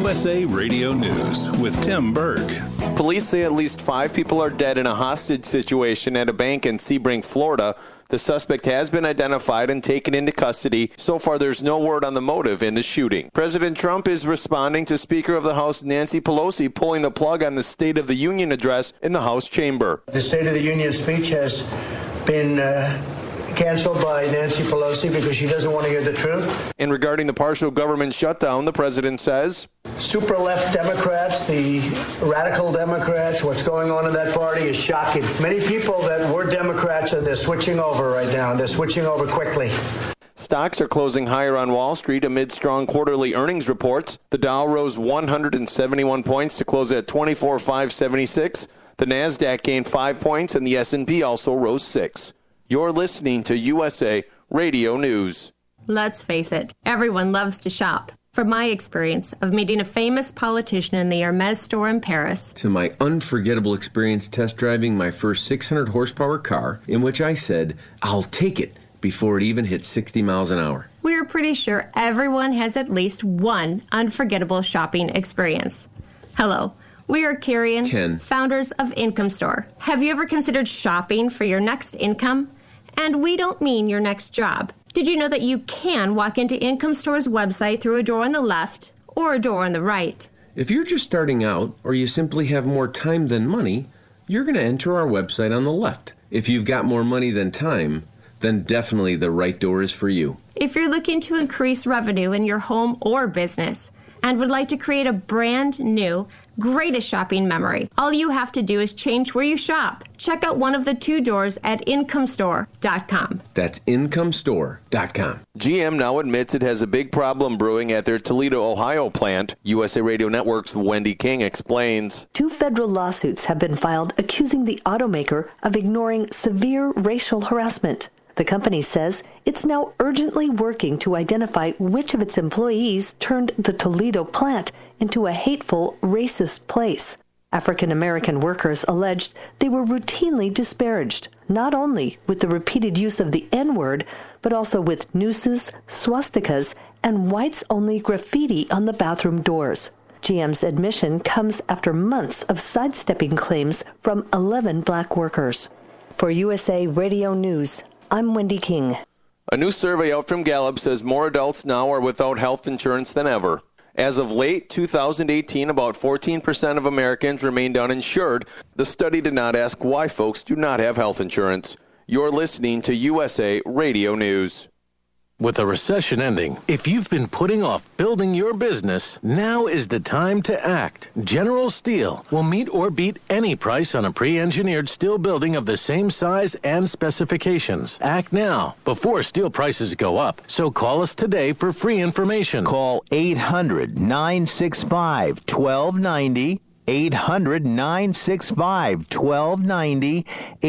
USA Radio News with Tim Berg. Police say at least 5 people are dead in a hostage situation at a bank in Sebring, Florida. The suspect has been identified and taken into custody. So far, there's no word on the motive in the shooting. President Trump is responding to Speaker of the House Nancy Pelosi pulling the plug on the State of the Union address in the House chamber. The State of the Union speech has been canceled by Nancy Pelosi because she doesn't want to hear the truth. And regarding the partial government shutdown, the president says, super left Democrats, the radical Democrats, what's going on in that party is shocking. Many people that were Democrats, and they're switching over right now, and they're switching over quickly. Stocks are closing higher on Wall Street amid strong quarterly earnings reports. The Dow rose 171 points to close at 24,576. The Nasdaq gained 5 points, and the S&P also rose 6. You're listening to USA Radio News. Let's face it, everyone loves to shop. From my experience of meeting a famous politician in the Hermes store in Paris, to my unforgettable experience test driving my first 600 horsepower car, in which I said, I'll take it before it even hit 60 miles an hour. We're pretty sure everyone has at least one unforgettable shopping experience. Hello. We are Carrie and Ken, founders of Income Store. Have you ever considered shopping for your next income? And we don't mean your next job. Did you know that you can walk into Income Store's website through a door on the left or a door on the right? If you're just starting out or you simply have more time than money, you're going to enter our website on the left. If you've got more money than time, then definitely the right door is for you. If you're looking to increase revenue in your home or business and would like to create a brand new, greatest shopping memory, all you have to do is change where you shop. Check out one of the 2 doors at IncomeStore.com. That's IncomeStore.com. GM now admits it has a big problem brewing at their Toledo, Ohio plant. USA Radio Network's Wendy King explains. 2 federal lawsuits have been filed accusing the automaker of ignoring severe racial harassment. The company says it's now urgently working to identify which of its employees turned the Toledo plant into a hateful, racist place. African-American workers alleged they were routinely disparaged, not only with the repeated use of the N-word, but also with nooses, swastikas, and whites-only graffiti on the bathroom doors. GM's admission comes after months of sidestepping claims from 11 black workers. For USA Radio News, I'm Wendy King. A new survey out from Gallup says more adults now are without health insurance than ever. As of late 2018, about 14% of Americans remained uninsured. The study did not ask why folks do not have health insurance. You're listening to USA Radio News. With a recession ending, if you've been putting off building your business, now is the time to act. General Steel will meet or beat any price on a pre-engineered steel building of the same size and specifications. Act now, before steel prices go up. So call us today for free information. Call 800-965-1290. 800-965-1290,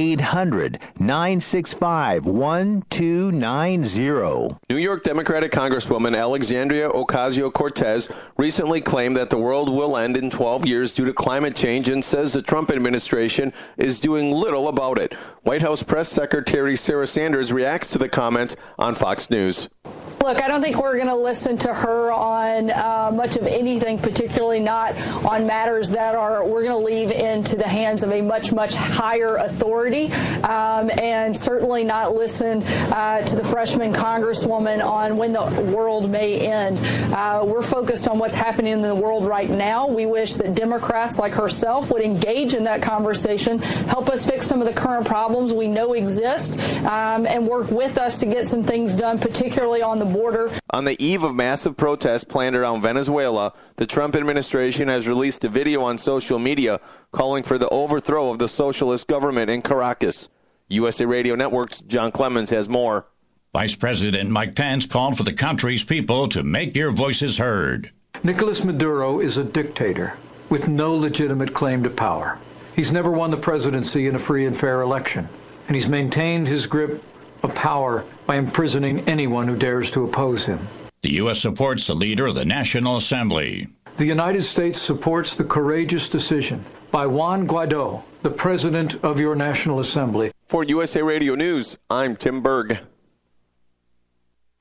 800-965-1290. New York Democratic Congresswoman Alexandria Ocasio-Cortez recently claimed that the world will end in 12 years due to climate change and says the Trump administration is doing little about it. White House Press Secretary Sarah Sanders reacts to the comments on Fox News. Look, I don't think we're going to listen to her on much of anything, particularly not on matters that we're going to leave into the hands of a much, much higher authority, and certainly not listen to the freshman congresswoman on when the world may end. We're focused on what's happening in the world right now. We wish that Democrats like herself would engage in that conversation, help us fix some of the current problems we know exist, and work with us to get some things done, particularly on the border. On the eve of massive protests planned around Venezuela, the Trump administration has released a video on social media calling for the overthrow of the socialist government in Caracas. USA Radio Network's John Clemens has more. Vice President Mike Pence called for the country's people to make your voices heard. Nicolas Maduro is a dictator with no legitimate claim to power. He's never won the presidency in a free and fair election, and he's maintained his grip of power by imprisoning anyone who dares to oppose him. The U.S. supports the leader of the National Assembly. The United States supports the courageous decision by Juan Guaido, the President of your National Assembly. For USA Radio News, I'm Tim Berg.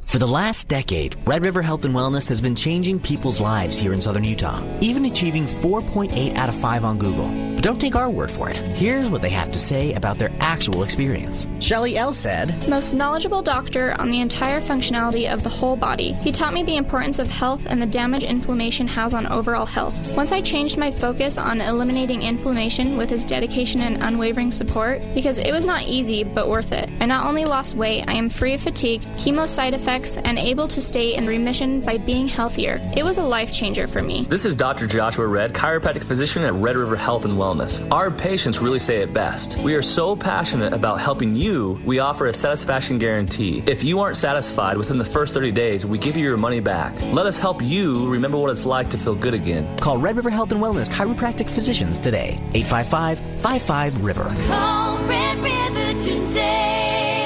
For the last decade, Red River Health and Wellness has been changing people's lives here in southern Utah, even achieving 4.8 out of 5 on Google. But don't take our word for it. Here's what they have to say about their actual experience. Shelley L. said, "Most knowledgeable doctor on the entire functionality of the whole body. He taught me the importance of health and the damage inflammation has on overall health. Once I changed my focus on eliminating inflammation with his dedication and unwavering support, because it was not easy but worth it. I not only lost weight, I am free of fatigue, chemo side effects, and able to stay in remission by being healthier. It was a life changer for me." This is Dr. Joshua Red, chiropractic physician at Red River Health and Wellness. Our patients really say it best. We are so passionate about helping you, we offer a satisfaction guarantee. If you aren't satisfied within the first 30 days, we give you your money back. Let us help you remember what it's like to feel good again. Call Red River Health and Wellness chiropractic physicians today. 855-55-RIVER. Call Red River today.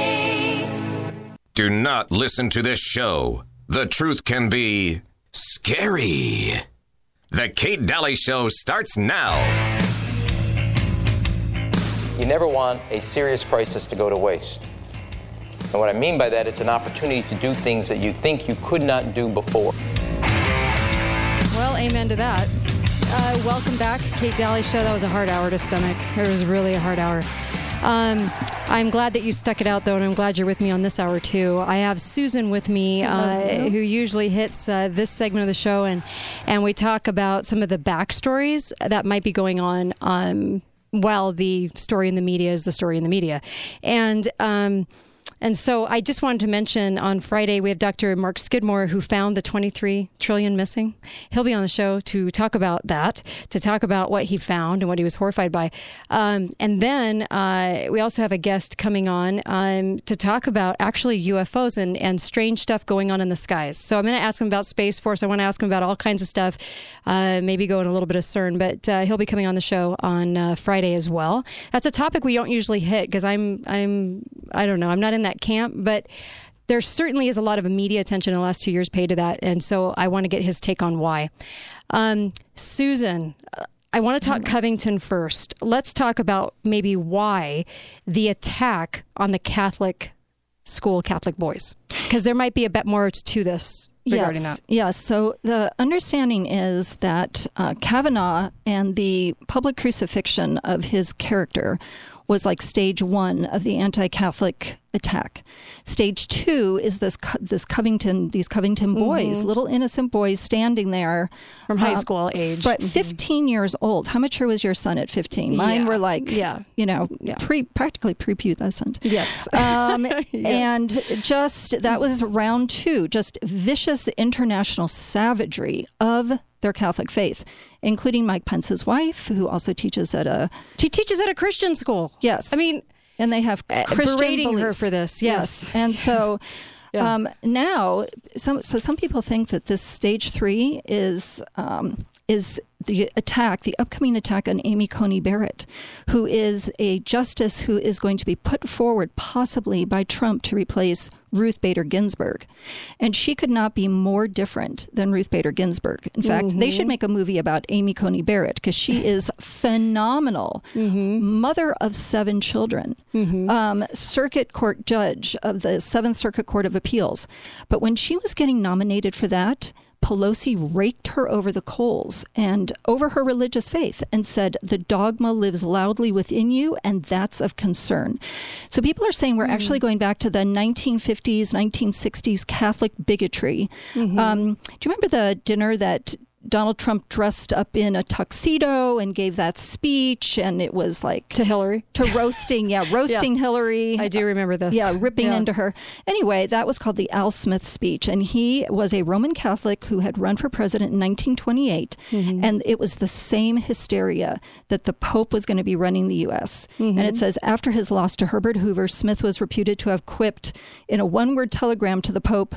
Do not listen to this show. The truth can be scary. The Kate Daly Show starts now. You never want a serious crisis to go to waste. And what I mean by that, it's an opportunity to do things that you think you could not do before. Well, amen to that. Welcome back, Kate Daly Show. That was a hard hour to stomach. It was really a hard hour. I'm glad that you stuck it out, though, and I'm glad you're with me on this hour, too. I have Susan with me, who usually hits this segment of the show, and we talk about some of the backstories that might be going on while the story in the media is the story in the media. And so I just wanted to mention on Friday, we have Dr. Mark Skidmore, who found the 23 trillion missing. He'll be on the show to talk about that, to talk about what he found and what he was horrified by. And then we also have a guest coming on to talk about actually UFOs and strange stuff going on in the skies. So I'm going to ask him about Space Force. I want to ask him about all kinds of stuff, maybe go in a little bit of CERN, but he'll be coming on the show on Friday as well. That's a topic we don't usually hit because I don't know, I'm not in that camp, but there certainly is a lot of media attention in the last 2 years paid to that, and so I want to get his take on why. Susan, I want to talk Covington first. Let's talk about maybe why the attack on the Catholic school, Catholic boys, because there might be a bit more to this regarding that. Yes. So the understanding is that Kavanaugh and the public crucifixion of his character was like stage 1 of the anti-Catholic attack. Stage 2 is these Covington boys, little innocent boys standing there from high school age, but 15 years old. How mature was your son at 15? Mine were like, practically prepubescent. Yes. Yes. And just that was round 2. Just vicious international savagery of their Catholic faith, including Mike Pence's wife, who also teaches at a Christian school. Yes. I mean, and they have Christian berating beliefs. her for this. Yes. And so now, some people think that this stage 3 is the upcoming attack on Amy Coney Barrett, who is a justice who is going to be put forward possibly by Trump to replace Ruth Bader Ginsburg. And she could not be more different than Ruth Bader Ginsburg. In fact, they should make a movie about Amy Coney Barrett because she is phenomenal. Mother of 7 children, circuit court judge of the 7th Circuit Court of Appeals. But when she was getting nominated for that, Pelosi raked her over the coals and over her religious faith and said, the dogma lives loudly within you, and that's of concern. So people are saying we're actually going back to the 1950s, 1960s Catholic bigotry. Do you remember the dinner that Donald Trump dressed up in a tuxedo and gave that speech, and it was like to Hillary, roasting Hillary. I do remember this. Ripping into her. Anyway, that was called the Al Smith speech, and he was a Roman Catholic who had run for president in 1928, and it was the same hysteria that the Pope was going to be running the U.S. And it says, after his loss to Herbert Hoover, Smith was reputed to have quipped in a one-word telegram to the Pope,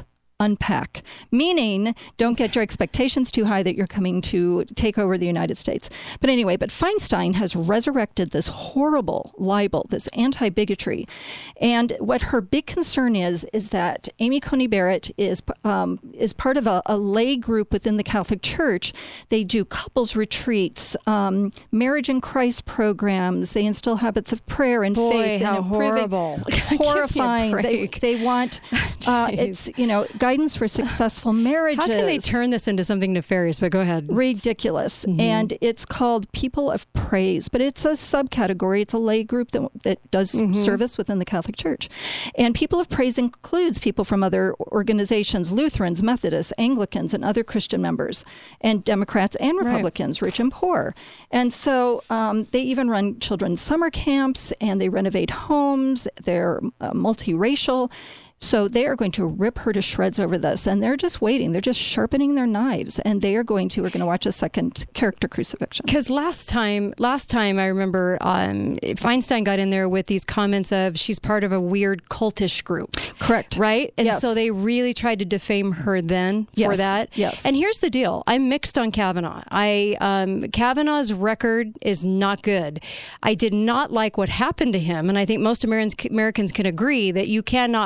unpack, meaning don't get your expectations too high that you're coming to take over the United States. But anyway, Feinstein has resurrected this horrible libel, this anti-bigotry. And what her big concern is that Amy Coney Barrett is part of a lay group within the Catholic Church. They do couples retreats, marriage in Christ programs. They instill habits of prayer and faith. How and horrible. Horrifying. They want it's guidance for successful marriages. How can they turn this into something nefarious? But go ahead. Ridiculous. Mm-hmm. And it's called People of Praise, but it's a subcategory. It's a lay group that does service within the Catholic Church. And People of Praise includes people from other organizations, Lutherans, Methodists, Anglicans, and other Christian members, and Democrats and Republicans, rich and poor. And so they even run children's summer camps, and they renovate homes. They're multiracial. So they are going to rip her to shreds over this, and they're just waiting. They're just sharpening their knives, and we're going to watch a second character crucifixion. Because last time I remember Feinstein got in there with these comments of she's part of a weird cultish group. Correct. Right? And yes. so they really tried to defame her then for that. Yes. And here's the deal. I'm mixed on Kavanaugh. Kavanaugh's record is not good. I did not like what happened to him, and I think most Americans can agree that you can't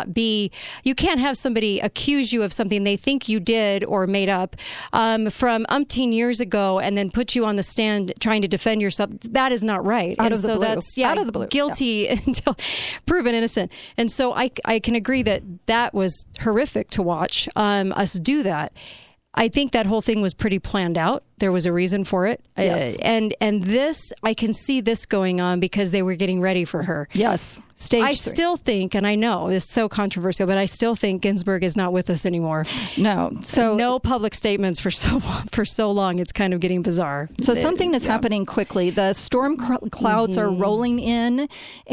have somebody accuse you of something they think you did or made up from umpteen years ago and then put you on the stand trying to defend yourself. That is not right. Out of the blue. Guilty until proven innocent. And so I can agree that was horrific to watch us do that. I think that whole thing was pretty planned out. There was a reason for it. Yes. And this, I can see this going on because they were getting ready for her. Yes. Stage 3. Still think, and I know it's so controversial, but I still think Ginsburg is not with us anymore. No. So no public statements for so long. It's kind of getting bizarre. So something is happening quickly. The storm clouds are rolling in,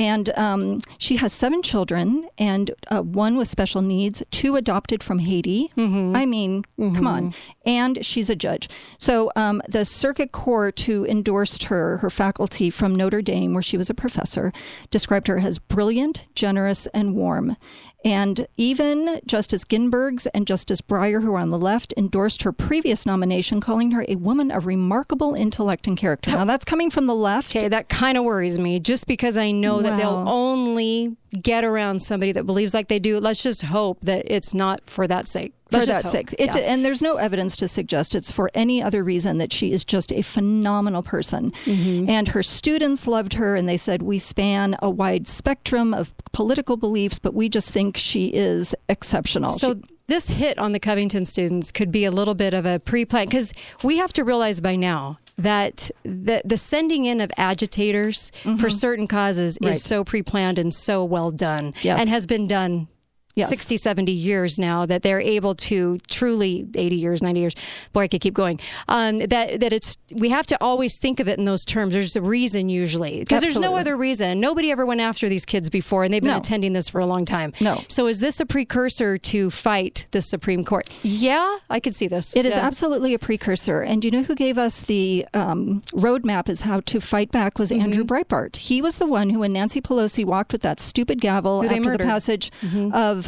and she has 7 children, and 1 with special needs, 2 adopted from Haiti. I mean, come on. And she's a judge. So the circuit court who endorsed her faculty from Notre Dame, where she was a professor, described her as brilliant, generous, and warm. And even Justice Ginsburg's and Justice Breyer, who are on the left, endorsed her previous nomination, calling her a woman of remarkable intellect and character. Now, that's coming from the left. Okay, that kind of worries me, just because I know that they'll only get around somebody that believes like they do. Let's just hope that it's not for that sake. For that sake. And there's no evidence to suggest it's for any other reason that she is just a phenomenal person. And her students loved her, and they said, we span a wide spectrum of political beliefs, but we just think she is exceptional. So this hit on the Covington students could be a little bit of a pre-plan, because we have to realize by now that the sending in of agitators for certain causes is so pre-planned and so well done, and has been done 60, 70 years now, that they're able to truly, 80 years, 90 years, boy, I could keep going, that it's, we have to always think of it in those terms. There's a reason usually, because there's no other reason. Nobody ever went after these kids before, and they've been attending this for a long time. No. So is this a precursor to fight the Supreme Court? Yeah, I could see this. It is absolutely a precursor. And you know who gave us the roadmap as how to fight back was Andrew Breitbart. He was the one who, when Nancy Pelosi walked with that stupid gavel after the passage of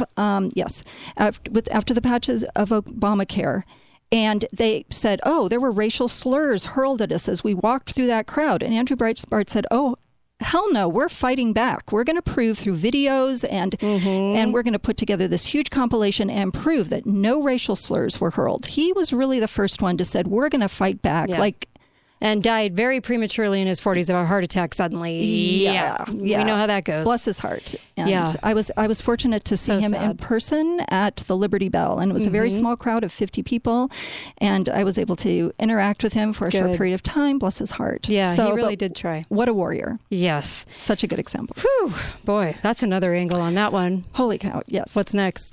after the patches of Obamacare, and they said, oh, there were racial slurs hurled at us as we walked through that crowd. And Andrew Breitbart said, oh, hell no, we're fighting back. We're going to prove through videos and we're going to put together this huge compilation and prove that no racial slurs were hurled. He was really the first one to said, we're going to fight back. And died very prematurely in his 40s of a heart attack suddenly. Yeah. We know how that goes. Bless his heart. And I was fortunate to see him in person at the Liberty Bell, and it was a very small crowd of 50 people, and I was able to interact with him for a short period of time. Bless his heart. Yeah, he really did try. What a warrior. Yes. Such a good example. Whew. Boy, that's another angle on that one. Holy cow, yes. What's next?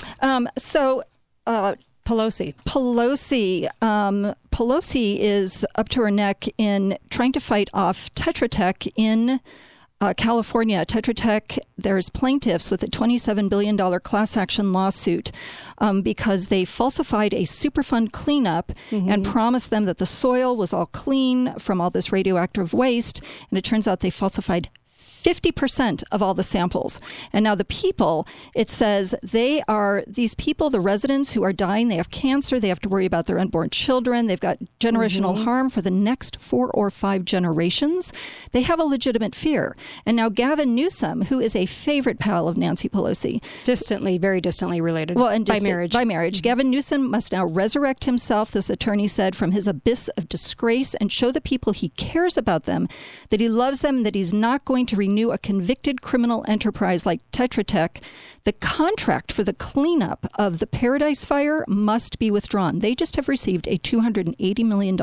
Pelosi is up to her neck in trying to fight off Tetra Tech in California. Tetra Tech, there's plaintiffs with a $27 billion class action lawsuit because they falsified a Superfund cleanup and promised them that the soil was all clean from all this radioactive waste. And it turns out they falsified 50% of all the samples. And now the people, it says these people, the residents who are dying, they have cancer, they have to worry about their unborn children, they've got generational harm for the next 4 or 5 generations. They have a legitimate fear. And now Gavin Newsom, who is a favorite pal of Nancy Pelosi. Very distantly related. Well, and by marriage. By marriage. Gavin Newsom must now resurrect himself, this attorney said, from his abyss of disgrace and show the people he cares about them, that he loves them, that he's not going to renew a convicted criminal enterprise like Tetra Tech. The contract for the cleanup of the Paradise Fire must be withdrawn. They just have received a $280 million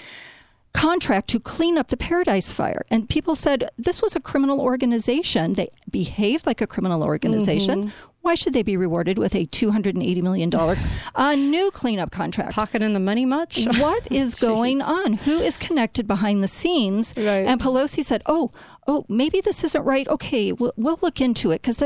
contract to clean up the Paradise Fire. And people said this was a criminal organization. They behaved like a criminal organization. Why should they be rewarded with a $280 million new cleanup contract? Pocketing the money much? What is going on? Who is connected behind the scenes? Right. And Pelosi said, oh, maybe this isn't right. Okay, we'll look into it. Because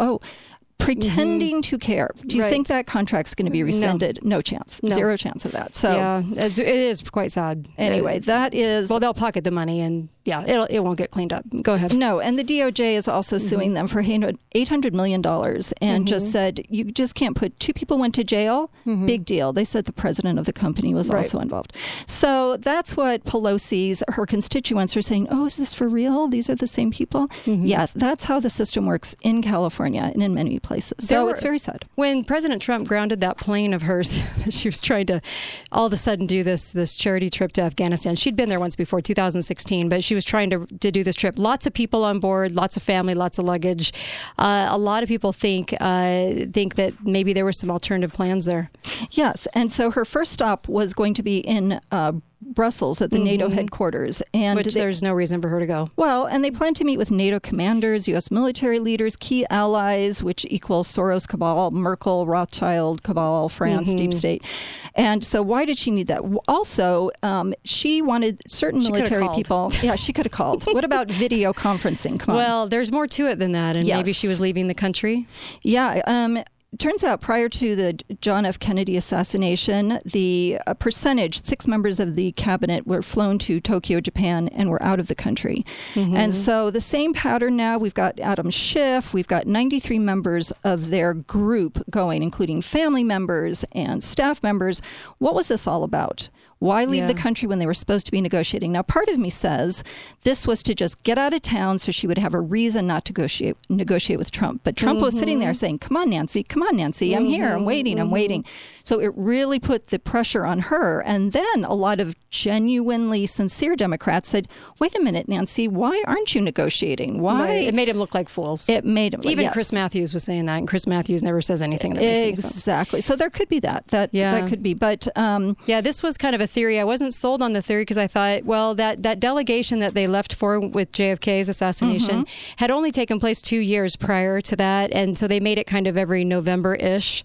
pretending to care. Do you think that contract's going to be rescinded? No chance. No. Zero chance of that. So yeah, it is quite sad. Anyway, that is... Well, they'll pocket the money and it won't get cleaned up. Go ahead. No, and the DOJ is also suing them for $800 million and just said, you just can't put 2 people went to jail. Big deal. They said the president of the company was also involved. So that's what her constituents are saying. Oh, is this for real? These are the same people? Yeah, that's how the system works in California and in many places. So it's very sad. When President Trump grounded that plane of hers, she was trying to all of a sudden do this charity trip to Afghanistan. She'd been there once before, 2016, but she was trying to do this trip. Lots of people on board, lots of family, lots of luggage. A lot of people think that maybe there were some alternative plans there. Yes, and so her first stop was going to be in Brussels at the NATO headquarters. Which there's no reason for her to go. Well, and they plan to meet with NATO commanders, U.S. military leaders, key allies, which equals Soros cabal, Merkel, Rothschild cabal, France, deep state. And so why did she need that? Also, she wanted certain military people. Yeah, she could have called. What about video conferencing? Come on. Well, there's more to it than that. And maybe she was leaving the country. Yeah. Turns out prior to the John F. Kennedy assassination, the percentage, 6 members of the cabinet were flown to Tokyo, Japan, and were out of the country. And so the same pattern now, we've got Adam Schiff, we've got 93 members of their group going, including family members and staff members. What was this all about? Why leave the country when they were supposed to be negotiating? Now, part of me says this was to just get out of town so she would have a reason not to negotiate with Trump. But Trump was sitting there saying, come on, Nancy, I'm here, I'm waiting. So it really put the pressure on her. And then a lot of genuinely sincere Democrats said, wait a minute, Nancy, why aren't you negotiating? Why? Right. It made him look like fools. It made him. Even Chris Matthews was saying that, and Chris Matthews never says anything that makes any sense. Exactly. So there could be that. That could be. But this was kind of a theory. I wasn't sold on the theory because I thought, well, that delegation that they left for with JFK's assassination had only taken place 2 years prior to that, and so they made it kind of every November-ish.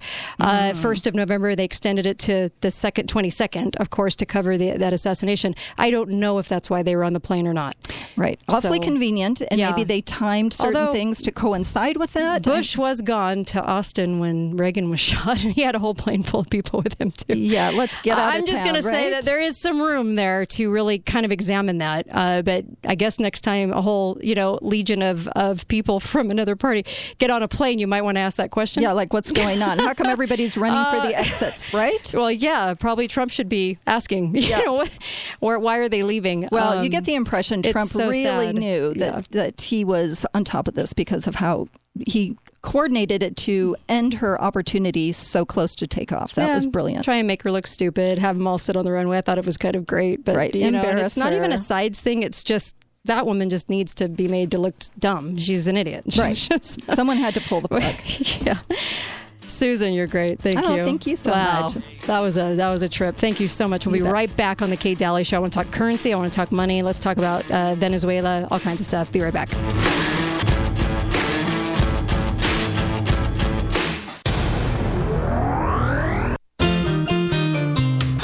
1st of November, they extended it to the 22nd, of course, to cover that assassination. I don't know if that's why they were on the plane or not. Right. Awfully convenient, and maybe they timed certain things to coincide with that. Bush was gone to Austin when Reagan was shot, and he had a whole plane full of people with him, too. Yeah, let's get out of town, I'm just going to say that there is some room there to really kind of examine that. But I guess next time a whole, legion of people from another party get on a plane, you might want to ask that question. Yeah, like what's going on? How come everybody's running for the exits, right? Well, yeah, probably Trump should be asking, why are they leaving? Well, you get the impression Trump really knew that he was on top of this because of how he coordinated it to end her opportunity so close to takeoff. That was brilliant. Try and make her look stupid, have them all sit on the runway. I thought it was kind of great. But, and it's not even a sides thing. It's just that woman just needs to be made to look dumb. She's an idiot. Right. Someone had to pull the plug. Yeah. Susan, you're great. Thank you. Thank you so much. That was a trip. Thank you so much. We'll be right back on the Kate Daly Show. I want to talk currency. I want to talk money. Let's talk about Venezuela, all kinds of stuff. Be right back.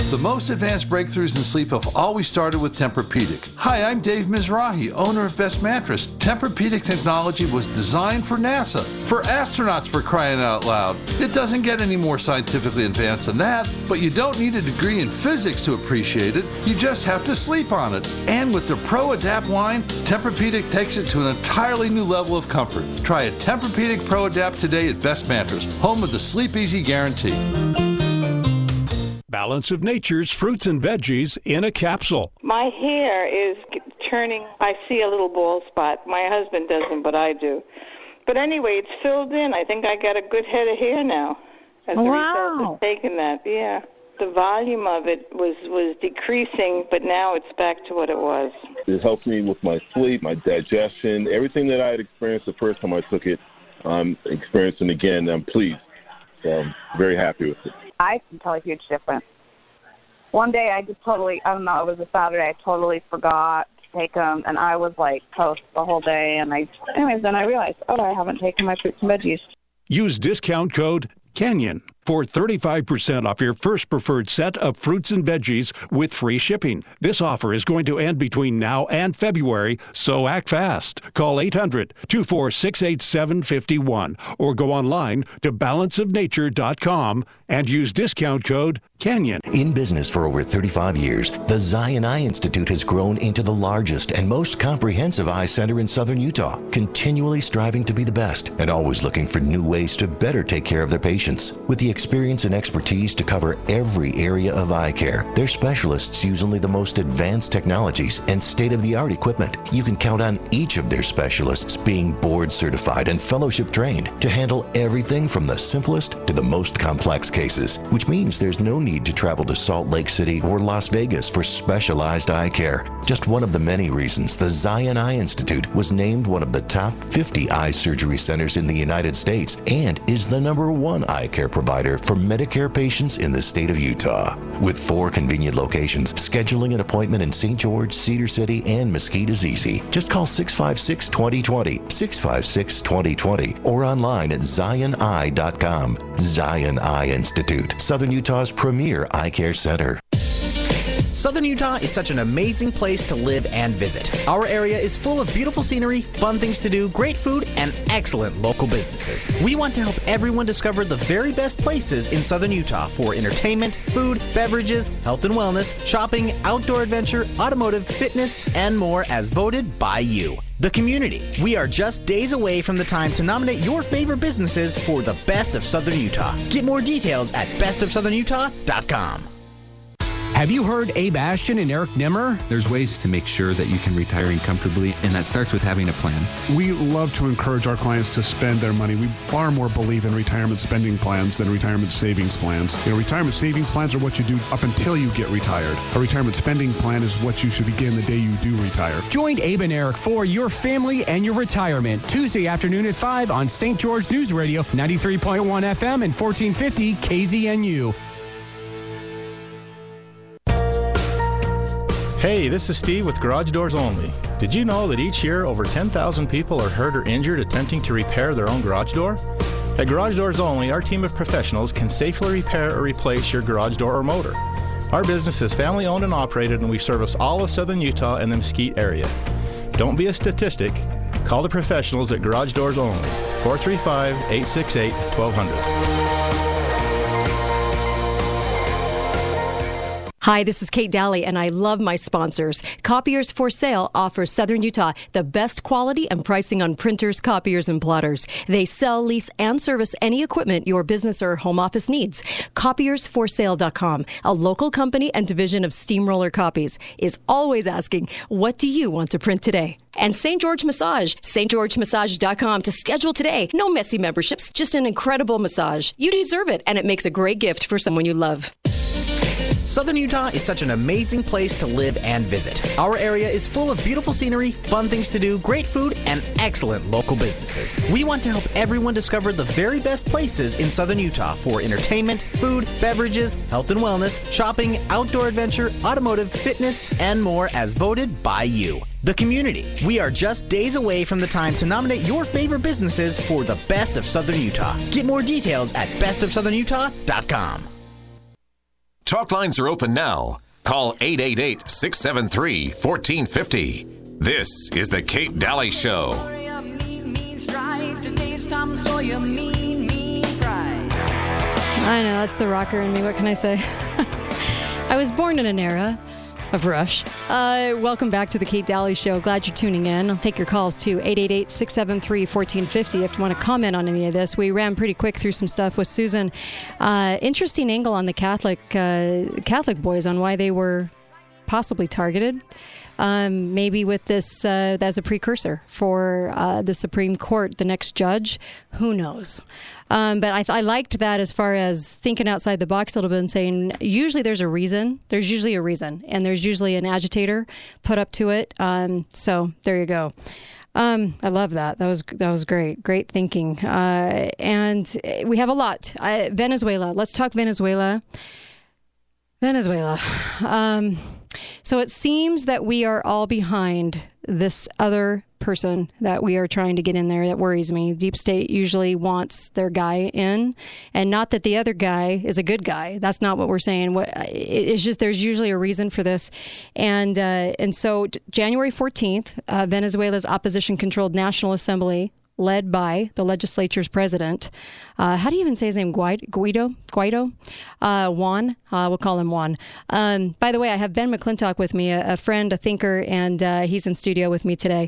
The most advanced breakthroughs in sleep have always started with Tempur-Pedic. Hi, I'm Dave Mizrahi, owner of Best Mattress. Tempur-Pedic technology was designed for NASA, for astronauts, for crying out loud. It doesn't get any more scientifically advanced than that, but you don't need a degree in physics to appreciate it. You just have to sleep on it. And with the Pro Adapt line, Tempur-Pedic takes it to an entirely new level of comfort. Try a Tempur-Pedic Pro Adapt today at Best Mattress, home of the Sleep Easy Guarantee. Balance of Nature's fruits and veggies in a capsule. My hair is turning. I see a little bald spot. My husband doesn't, but I do. But anyway, it's filled in. I think I got a good head of hair now as a result of taking that. Yeah. The volume of it was decreasing, but now it's back to what it was. It helps me with my sleep, my digestion, everything that I had experienced the first time I took it, I'm experiencing again. I'm pleased. So I'm very happy with it. I can tell a huge difference. One day I just totally, I don't know, it was a Saturday, I totally forgot to take them, and I was like toast the whole day, and then I realized, I haven't taken my fruits and veggies. Use discount code Canyon for 35% off your first preferred set of fruits and veggies with free shipping. This offer is going to end between now and February, so act fast. Call 800-246-8751 or go online to balanceofnature.com and use discount code Canyon. In business for over 35 years, the Zion Eye Institute has grown into the largest and most comprehensive eye center in southern Utah, continually striving to be the best and always looking for new ways to better take care of their patients. With the experience and expertise to cover every area of eye care, their specialists use only the most advanced technologies and state-of-the-art equipment. You can count on each of their specialists being board certified and fellowship trained to handle everything from the simplest to the most complex cases, which means there's no need to travel to Salt Lake City or Las Vegas for specialized eye care. Just one of the many reasons the Zion Eye Institute was named one of the top 50 eye surgery centers in the United States and is the #1 eye care provider for Medicare patients in the state of Utah. With 4 convenient locations, scheduling an appointment in St. George, Cedar City, and Mesquite is easy. Just call 656-2020, 656-2020, or online at zioneye.com. Zion Eye Institute, Southern Utah's premier eye care center. Southern Utah is such an amazing place to live and visit. Our area is full of beautiful scenery, fun things to do, great food, and excellent local businesses. We want to help everyone discover the very best places in Southern Utah for entertainment, food, beverages, health and wellness, shopping, outdoor adventure, automotive, fitness, and more as voted by you, the community. We are just days away from the time to nominate your favorite businesses for the Best of Southern Utah. Get more details at bestofsouthernutah.com. Have you heard Abe Ashton and Eric Nimmer? There's ways to make sure that you can retire comfortably, and that starts with having a plan. We love to encourage our clients to spend their money. We far more believe in retirement spending plans than retirement savings plans. Retirement savings plans are what you do up until you get retired. A retirement spending plan is what you should begin the day you do retire. Join Abe and Eric for Your Family and Your Retirement, Tuesday afternoon at 5 on St. George News Radio, 93.1 FM and 1450 KZNU. Hey, this is Steve with Garage Doors Only. Did you know that each year over 10,000 people are hurt or injured attempting to repair their own garage door? At Garage Doors Only, our team of professionals can safely repair or replace your garage door or motor. Our business is family owned and operated, and we service all of southern Utah and the Mesquite area. Don't be a statistic. Call the professionals at Garage Doors Only, 435-868-1200. Hi, this is Kate Daly, and I love my sponsors. Copiers for Sale offers Southern Utah the best quality and pricing on printers, copiers, and plotters. They sell, lease, and service any equipment your business or home office needs. Copiersforsale.com, a local company and division of Steamroller Copies, is always asking, what do you want to print today? And St. George Massage, stgeorgemassage.com to schedule today. No messy memberships, just an incredible massage. You deserve it, and it makes a great gift for someone you love. Southern Utah is such an amazing place to live and visit. Our area is full of beautiful scenery, fun things to do, great food, and excellent local businesses. We want to help everyone discover the very best places in Southern Utah for entertainment, food, beverages, health and wellness, shopping, outdoor adventure, automotive, fitness, and more as voted by you, the community. We are just days away from the time to nominate your favorite businesses for the Best of Southern Utah. Get more details at bestofsouthernutah.com. Talk lines are open now. Call 888-673-1450. This is the Kate Daly Show. I know, that's the rocker in me. What can I say? I was born in an era of Rush. Welcome back to the Kate Daly Show. Glad you're tuning in. I'll take your calls to 888-673-1450 if you want to comment on any of this. We ran pretty quick through some stuff with Susan. Interesting angle on the Catholic boys on why they were possibly targeted. Maybe with this as a precursor for the Supreme Court, the next judge. Who knows? But I liked that as far as thinking outside the box a little bit and saying, usually there's a reason. There's usually a reason. And there's usually an agitator put up to it. So there you go. I love that. That was great. Great thinking. And we have a lot. Venezuela. Let's talk Venezuela. So it seems that we are all behind this other person that we are trying to get in there. That worries me. Deep State usually wants their guy in, and not that the other guy is a good guy. That's not what we're saying. It's just there's usually a reason for this. And so January 14th, Venezuela's opposition-controlled National Assembly, led by the legislature's president. How do you even say his name? Guaido? Juan? We'll call him Juan. By the way, I have Ben McClintock with me, a friend, a thinker, and he's in studio with me today.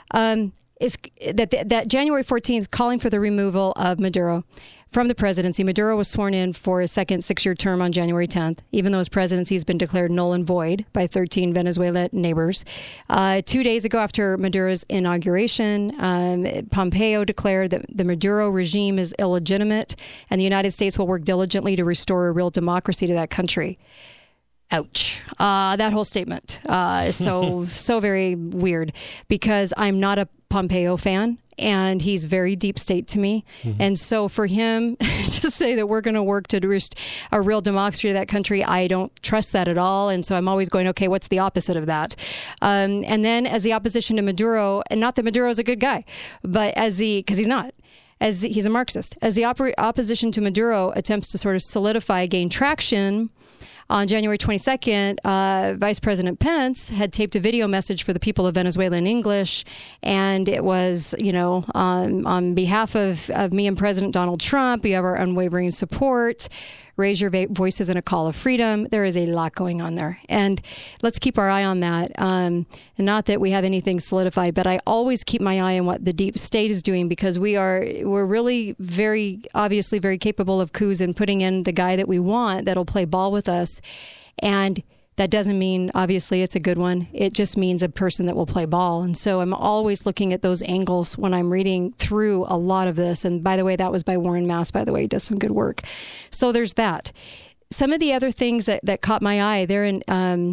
Is that January 14th calling for the removal of Maduro from the presidency. Maduro was sworn in for a second 6-year term on January 10th, even though his presidency has been declared null and void by 13 Venezuela neighbors. 2 days ago, after Maduro's inauguration, Pompeo declared that the Maduro regime is illegitimate and the United States will work diligently to restore a real democracy to that country. Ouch. That whole statement is so very weird, because I'm not a Pompeo fan, and he's very deep state to me. Mm-hmm. And so for him to say that we're going to work to restore a real democracy to that country, I don't trust that at all. And so I'm always going, okay, what's the opposite of that? And then as the opposition to Maduro, and not that Maduro is a good guy, but because he's not. He's a Marxist. As the opposition to Maduro attempts to sort of gain traction, on January 22nd, Vice President Pence had taped a video message for the people of Venezuela in English, and it was, on behalf of me and President Donald Trump, you have our unwavering support. Raise your voices in a call of freedom. There is a lot going on there. And let's keep our eye on that. And not that we have anything solidified, but I always keep my eye on what the deep state is doing, because we're really obviously very capable of coups and putting in the guy that we want that'll play ball with us. And that doesn't mean, obviously, it's a good one. It just means a person that will play ball. And so I'm always looking at those angles when I'm reading through a lot of this. And by the way, that was by Warren Mass, by the way. He does some good work. So there's that. Some of the other things that caught my eye, they're in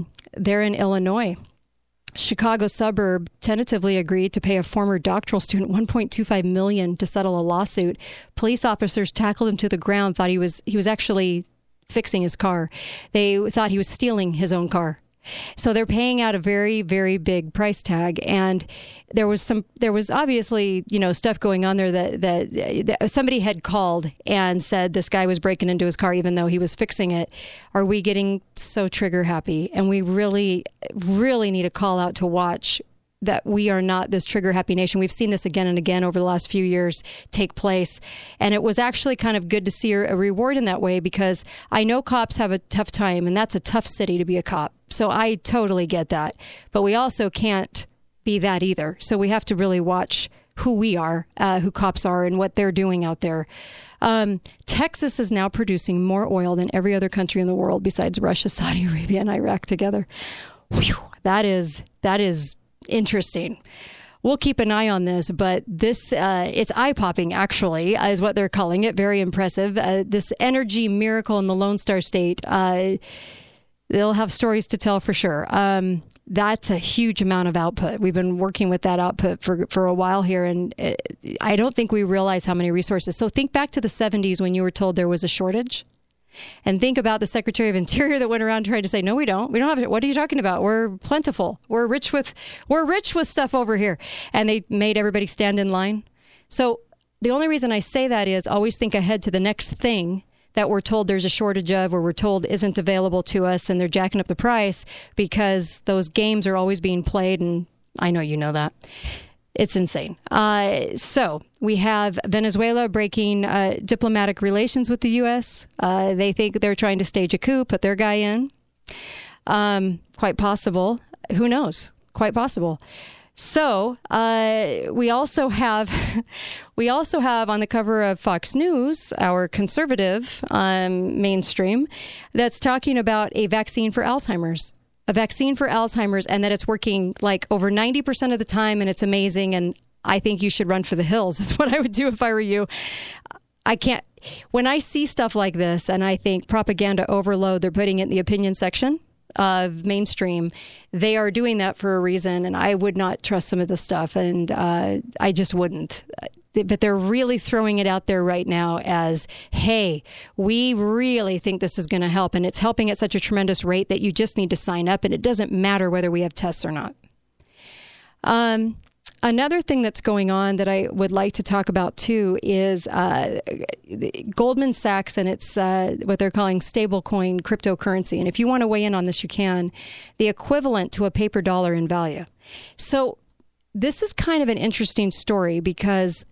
Illinois. Chicago suburb tentatively agreed to pay a former doctoral student $1.25 million to settle a lawsuit. Police officers tackled him to the ground, thought he was actually fixing his car. They thought he was stealing his own car. So they're paying out a very, very big price tag. And there was obviously, stuff going on there that somebody had called and said this guy was breaking into his car even though he was fixing it. Are we getting so trigger happy? And we really, really need a call out to watch that we are not this trigger happy nation. We've seen this again and again over the last few years take place. And it was actually kind of good to see a reward in that way, because I know cops have a tough time, and that's a tough city to be a cop. So I totally get that. But we also can't be that either. So we have to really watch who we are, who cops are, and what they're doing out there. Texas is now producing more oil than every other country in the world besides Russia, Saudi Arabia, and Iraq together. Whew, that is interesting. We'll keep an eye on this, but this, it's eye-popping, actually, is what they're calling it. Very impressive. This energy miracle in the Lone Star State, they'll have stories to tell for sure. That's a huge amount of output. We've been working with that output for a while here, and I don't think we realize how many resources. So think back to the 70s when you were told there was a shortage. And think about the Secretary of Interior that went around trying to say, no, we don't. We don't have it. What are you talking about? We're plentiful. We're rich with stuff over here. And they made everybody stand in line. So the only reason I say that is always think ahead to the next thing that we're told there's a shortage of, or we're told isn't available to us, and they're jacking up the price because those games are always being played, and I know you know that. It's insane. So we have Venezuela breaking diplomatic relations with the U.S. They think they're trying to stage a coup, put their guy in. Quite possible. Who knows? Quite possible. So we also have on the cover of Fox News, our conservative mainstream, that's talking about a vaccine for Alzheimer's. A vaccine for Alzheimer's, and that it's working like over 90% of the time, and it's amazing, and I think you should run for the hills is what I would do if I were you. When I see stuff like this and I think propaganda overload, they're putting it in the opinion section of mainstream, they are doing that for a reason, and I would not trust some of this stuff, and I just wouldn't. But they're really throwing it out there right now as, hey, we really think this is going to help, and it's helping at such a tremendous rate that you just need to sign up, and it doesn't matter whether we have tests or not. Another thing that's going on that I would like to talk about too is Goldman Sachs and it's what they're calling stablecoin cryptocurrency. And if you want to weigh in on this, you can. The equivalent to a paper dollar in value. So this is kind of an interesting story because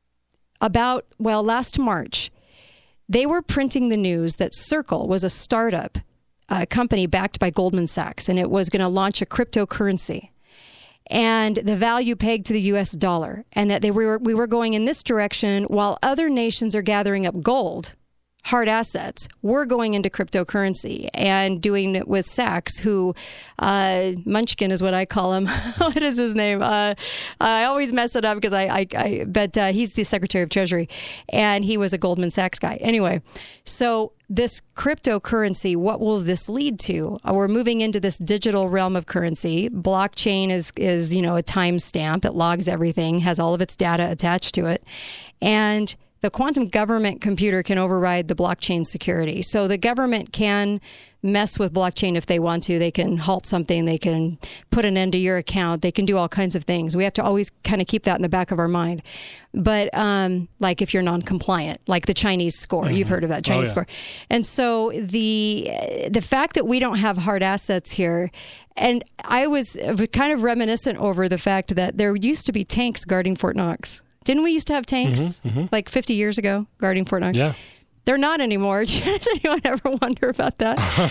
last March, they were printing the news that Circle was a startup company backed by Goldman Sachs, and it was going to launch a cryptocurrency. And the value pegged to the U.S. dollar, and that we were going in this direction while other nations are gathering up gold, hard assets. We're going into cryptocurrency and doing it with Sachs, who Munchkin is what I call him. What is his name? I always mess it up because but he's the Secretary of Treasury, and he was a Goldman Sachs guy. Anyway, so this cryptocurrency, what will this lead to? We're moving into this digital realm of currency. Blockchain is a timestamp. It logs everything, has all of its data attached to it, and the quantum government computer can override the blockchain security. So the government can mess with blockchain if they want to. They can halt something. They can put an end to your account. They can do all kinds of things. We have to always kind of keep that in the back of our mind. But like if you're non-compliant, like the Chinese score, mm-hmm. You've heard of that Chinese score. And so the fact that we don't have hard assets here, and I was kind of reminiscent over the fact that there used to be tanks guarding Fort Knox. Didn't we used to have tanks like 50 years ago guarding Fort Knox? Yeah. They're not anymore. Does anyone ever wonder about that?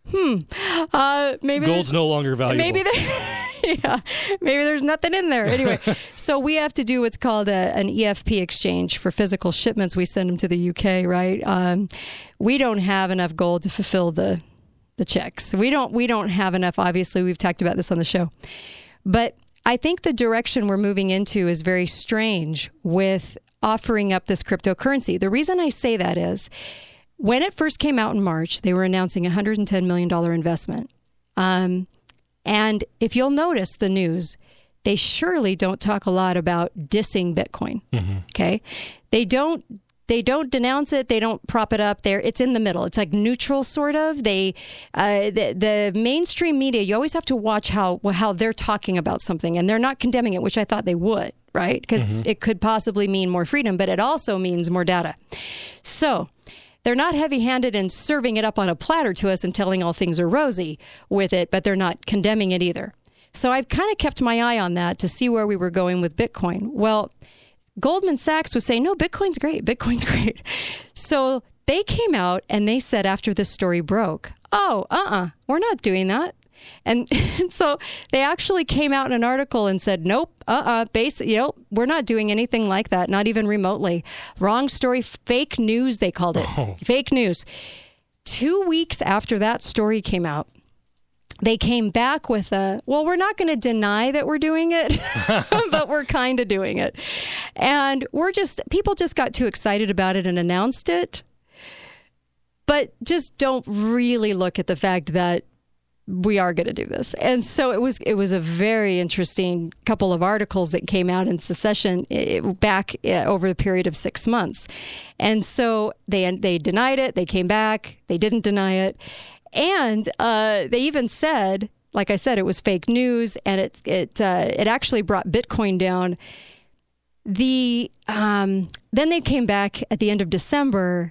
Maybe gold's no longer valuable. Maybe there's nothing in there. Anyway, so we have to do what's called an EFP exchange for physical shipments. We send them to the UK, right? We don't have enough gold to fulfill the checks. We don't have enough. Obviously, we've talked about this on the show, but I think the direction we're moving into is very strange with offering up this cryptocurrency. The reason I say that is when it first came out in March, they were announcing a $110 million investment. And if you'll notice the news, they surely don't talk a lot about dissing Bitcoin. Mm-hmm. Okay. They don't denounce it. They don't prop it up there. It's in the middle. It's like neutral, sort of. The mainstream media, you always have to watch how they're talking about something, and they're not condemning it, which I thought they would, right? Because it could possibly mean more freedom, but it also means more data. So they're not heavy-handed in serving it up on a platter to us and telling all things are rosy with it, but they're not condemning it either. So I've kind of kept my eye on that to see where we were going with Bitcoin. Well, Goldman Sachs was saying, no, Bitcoin's great. Bitcoin's great. So they came out and they said after this story broke, we're not doing that. And so they actually came out in an article and said, nope, we're not doing anything like that, not even remotely. Wrong story, fake news, they called it. Fake news. 2 weeks after that story came out, they came back with we're not going to deny that we're doing it, but we're kind of doing it. And people just got too excited about it and announced it, but just don't really look at the fact that we are going to do this. And so it was a very interesting couple of articles that came out in succession back over the period of 6 months. And so they denied it. They came back. They didn't deny it. And they even said, like I said, it was fake news, and it actually brought Bitcoin down. Then they came back at the end of December.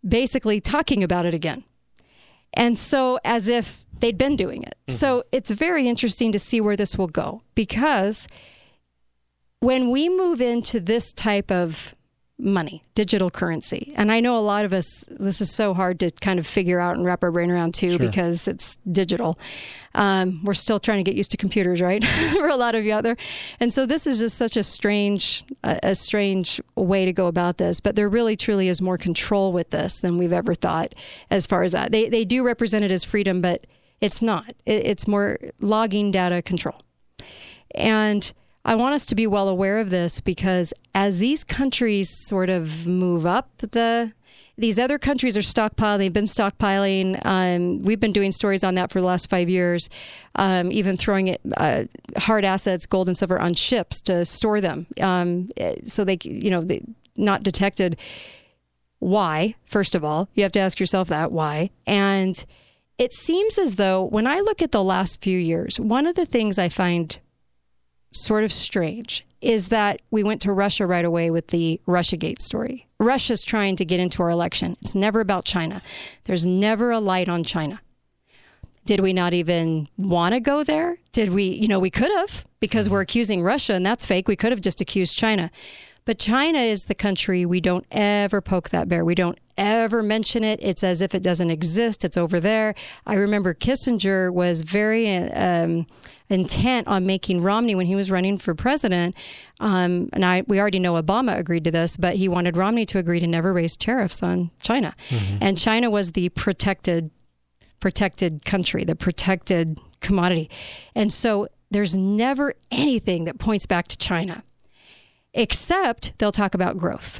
basically talking about it again. And so as if they'd been doing it. Mm-hmm. So it's very interesting to see where this will go, because when we move into this type of money, digital currency, and I know a lot of us, this is so hard to kind of figure out and wrap our brain around too, because it's digital. We're still trying to get used to computers, right? For a lot of you out there. And so this is just such a strange way to go about this, but there really truly is more control with this than we've ever thought as far as that. They do represent it as freedom, but it's not. It's more logging data control. And I want us to be well aware of this, because as these countries sort of move up, these other countries are stockpiling. They've been stockpiling. We've been doing stories on that for the last 5 years, even throwing it, hard assets, gold and silver, on ships to store them, so they not detected. Why? First of all, you have to ask yourself that, why? And it seems as though when I look at the last few years, one of the things I find sort of strange is that we went to Russia right away with the Russiagate story. Russia's trying to get into our election. It's never about China. There's never a light on China. Did we not even want to go there? Did we, we could have, because we're accusing Russia, and that's fake. We could have just accused China. But China is the country we don't ever poke that bear. We don't ever mention it. It's as if it doesn't exist. It's over there. I remember Kissinger was very intent on making Romney, when he was running for president, we already know Obama agreed to this, but he wanted Romney to agree to never raise tariffs on China. Mm-hmm. And China was the protected country, the protected commodity. And so there's never anything that points back to China, except they'll talk about growth.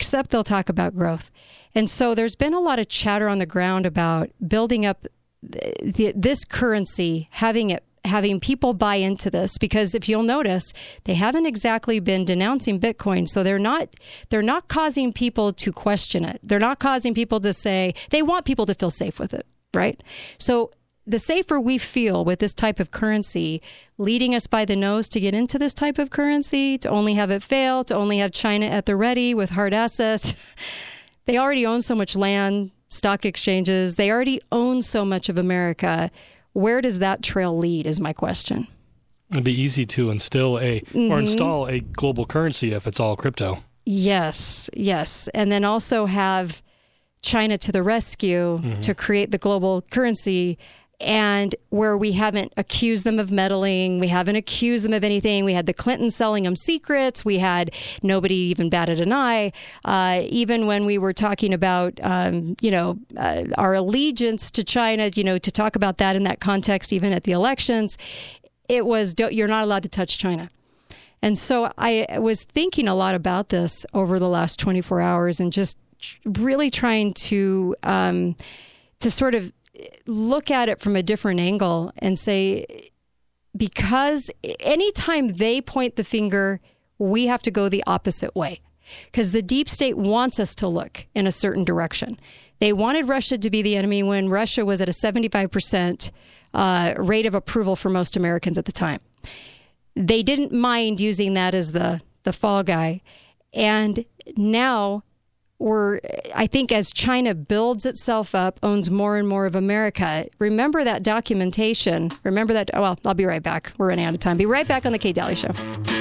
And so there's been a lot of chatter on the ground about building up this currency, having people buy into this, because if you'll notice, they haven't exactly been denouncing Bitcoin. So they're not causing people to question it. They're not causing people to say, they want people to feel safe with it, right? So the safer we feel with this type of currency, leading us by the nose to get into this type of currency, to only have it fail, to only have China at the ready with hard assets. They already own so much land, stock exchanges. They already own so much of America. Where does that trail lead is my question. It'd be easy to install a global currency if it's all crypto. Yes. And then also have China to the rescue to create the global currency, and where we haven't accused them of meddling, we haven't accused them of anything. We had the Clintons selling them secrets. We had nobody even batted an eye. Even when we were talking about, our allegiance to China, to talk about that in that context, even at the elections, it was, you're not allowed to touch China. And so I was thinking a lot about this over the last 24 hours and just really trying to sort of look at it from a different angle and say, because anytime they point the finger, we have to go the opposite way, because the deep state wants us to look in a certain direction. They wanted Russia to be the enemy when Russia was at a 75% rate of approval for most Americans at the time. They didn't mind using that as the fall guy. And now I think as China builds itself up, owns more and more of America, remember that documentation. I'll be right back. We're running out of time. Be right back on the Kate Daly Show.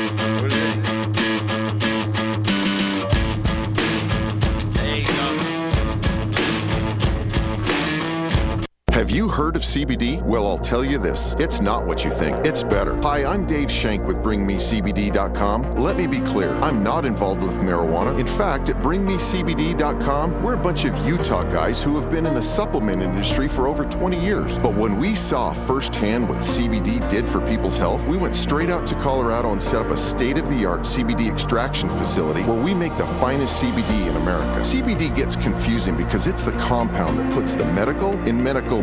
Have you heard of CBD? Well, I'll tell you this. It's not what you think. It's better. Hi, I'm Dave Shank with BringMeCBD.com. Let me be clear. I'm not involved with marijuana. In fact, at BringMeCBD.com, we're a bunch of Utah guys who have been in the supplement industry for over 20 years. But when we saw firsthand what CBD did for people's health, we went straight out to Colorado and set up a state-of-the-art CBD extraction facility where we make the finest CBD in America. CBD gets confusing because it's the compound that puts the medical in medical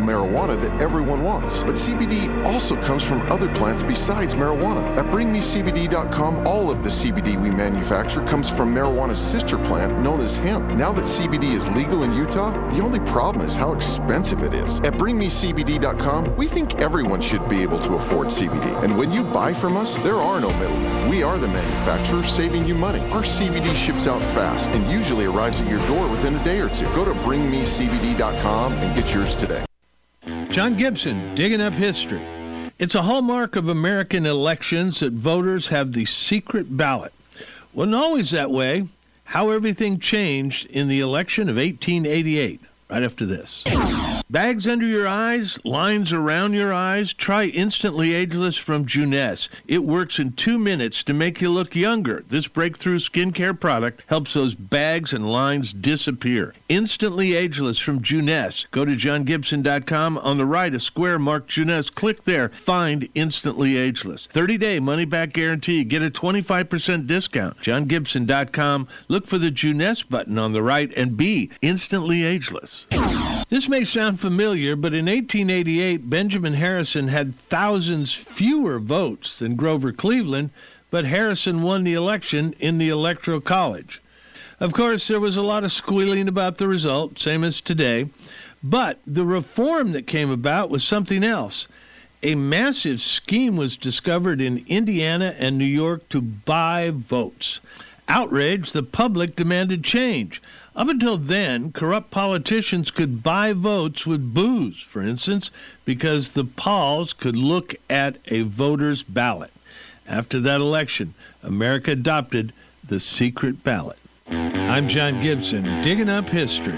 marijuana that everyone wants. But CBD also comes from other plants besides marijuana. At BringMeCBD.com, all of the CBD we manufacture comes from marijuana's sister plant known as hemp. Now that CBD is legal in Utah, the only problem is how expensive it is. At BringMeCBD.com, we think everyone should be able to afford CBD. And when you buy from us, there are no middlemen. We are the manufacturer, saving you money. Our CBD ships out fast and usually arrives at your door within a day or two. Go to BringMeCBD.com and get yours today. John Gibson, Digging Up History. It's a hallmark of American elections that voters have the secret ballot. Wasn't always that way. How everything changed in the election of 1888. Right after this. Bags under your eyes, lines around your eyes. Try Instantly Ageless from Juness. It works in 2 minutes to make you look younger. This breakthrough skincare product helps those bags and lines disappear. Instantly Ageless from Juness. Go to johngibson.com. On the right, a square marked Juness. Click there. Find Instantly Ageless. 30-day money-back guarantee. Get a 25% discount. johngibson.com. Look for the Juness button on the right and be instantly ageless. This may sound familiar, but in 1888, Benjamin Harrison had thousands fewer votes than Grover Cleveland, but Harrison won the election in the Electoral College. Of course, there was a lot of squealing about the result, same as today, but the reform that came about was something else. A massive scheme was discovered in Indiana and New York to buy votes. Outraged, the public demanded change. Up until then, corrupt politicians could buy votes with booze, for instance, because the Pauls could look at a voter's ballot. After that election, America adopted the secret ballot. I'm John Gibson, Digging Up History.